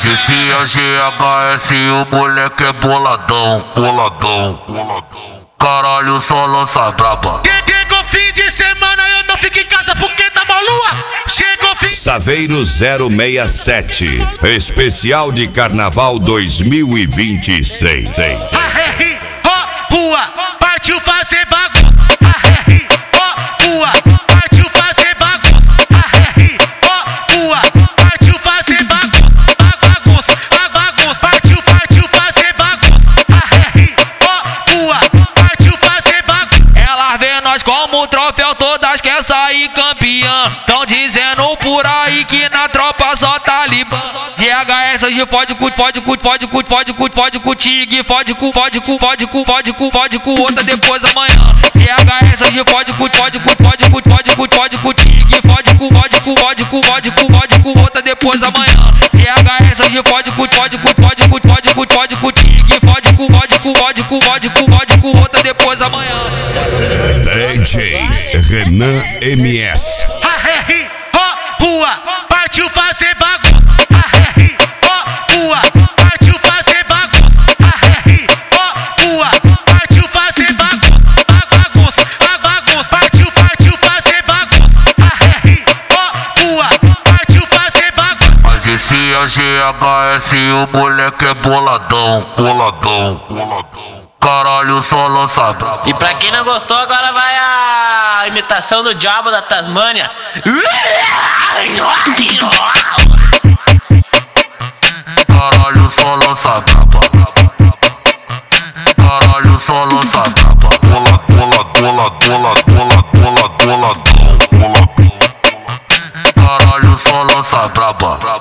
Mas esse é o GHS, o moleque é boladão, boladão, boladão. Caralho, só lança braba. Chegou fim de semana, eu não fico em casa porque tá uma lua. Chegou fim. Saveiro 067, especial de Carnaval 2026. Arre, ó, rua, partiu fazer bagunça. Arre, ó, rua, partiu fazer bagunça. Arre, ó, rua, partiu fazer bagunça. Bagunça, bagunça, partiu fazer bagunça. Arre, ó, rua, partiu fazer bagunça. Elas vê nós como troféu, todas quer sair campeã. Tão dizendo por aí que na tropa só talibã. GHS hoje pode contigo, fode com outra depois amanhã. GHS hoje pode contigo, fode com outra depois amanhã. GHS hoje pode contigo, fode com outra depois amanhã. DJ Renan MS. Arre, ó, rua, partiu fazer bagunça. Arre, ó, rua, partiu fazer bagunça. Arre, ó, rua, partiu fazer bagunça. Bagunça, partiu fazer bagunça. Arre, ó, rua, partiu fazer bagunça. Mas esse é o GHS, o moleque é boladão, boladão, boladão. Caralho, só lança braba. E pra quem não gostou, agora vai a imitação do Diabo da Tasmânia. Caralho, só lança braba. Caralho, só lança braba. Boladão. Caralho, só lança braba.